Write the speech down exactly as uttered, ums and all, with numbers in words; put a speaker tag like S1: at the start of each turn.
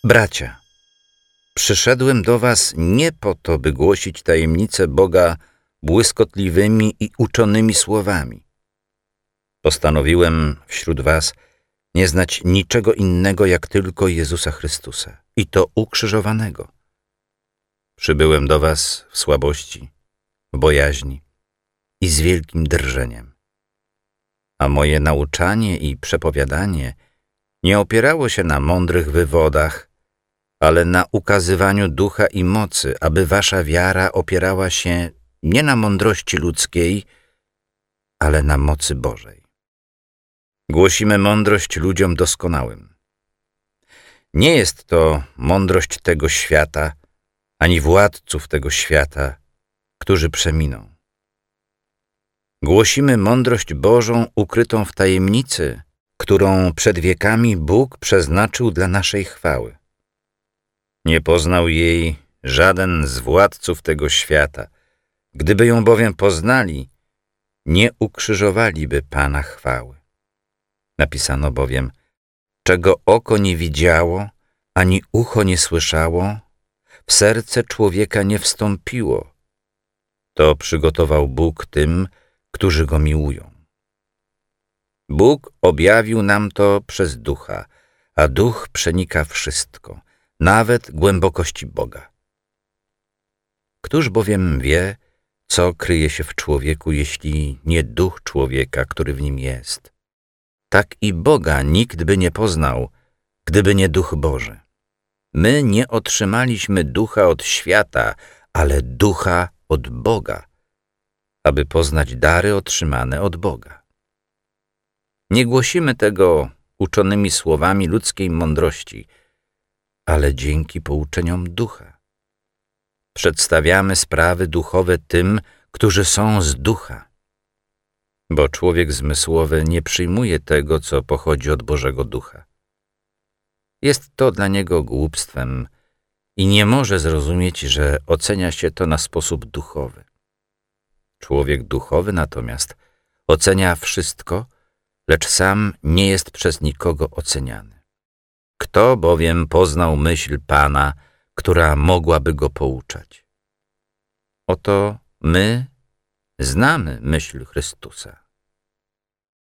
S1: Bracia, przyszedłem do was nie po to, by głosić tajemnice Boga błyskotliwymi i uczonymi słowami. Postanowiłem wśród was nie znać niczego innego, jak tylko Jezusa Chrystusa, i to ukrzyżowanego. Przybyłem do was w słabości, w bojaźni i z wielkim drżeniem. A moje nauczanie i przepowiadanie nie opierało się na mądrych wywodach, ale na ukazywaniu ducha i mocy, aby wasza wiara opierała się nie na mądrości ludzkiej, ale na mocy Bożej. Głosimy mądrość ludziom doskonałym. Nie jest to mądrość tego świata, ani władców tego świata, którzy przeminą. Głosimy mądrość Bożą ukrytą w tajemnicy, którą przed wiekami Bóg przeznaczył dla naszej chwały. Nie poznał jej żaden z władców tego świata. Gdyby ją bowiem poznali, nie ukrzyżowaliby Pana chwały. Napisano bowiem, czego oko nie widziało, ani ucho nie słyszało, w serce człowieka nie wstąpiło. To przygotował Bóg tym, którzy Go miłują. Bóg objawił nam to przez Ducha, a Duch przenika wszystko, nawet głębokości Boga. Któż bowiem wie, co kryje się w człowieku, jeśli nie duch człowieka, który w nim jest? Tak i Boga nikt by nie poznał, gdyby nie Duch Boży. My nie otrzymaliśmy ducha od świata, ale ducha od Boga, aby poznać dary otrzymane od Boga. Nie głosimy tego uczonymi słowami ludzkiej mądrości, ale dzięki pouczeniom ducha. Przedstawiamy sprawy duchowe tym, którzy są z ducha, bo człowiek zmysłowy nie przyjmuje tego, co pochodzi od Bożego Ducha. Jest to dla niego głupstwem i nie może zrozumieć, że ocenia się to na sposób duchowy. Człowiek duchowy natomiast ocenia wszystko, lecz sam nie jest przez nikogo oceniany. Kto bowiem poznał myśl Pana, która mogłaby go pouczać? Oto my znamy myśl Chrystusa.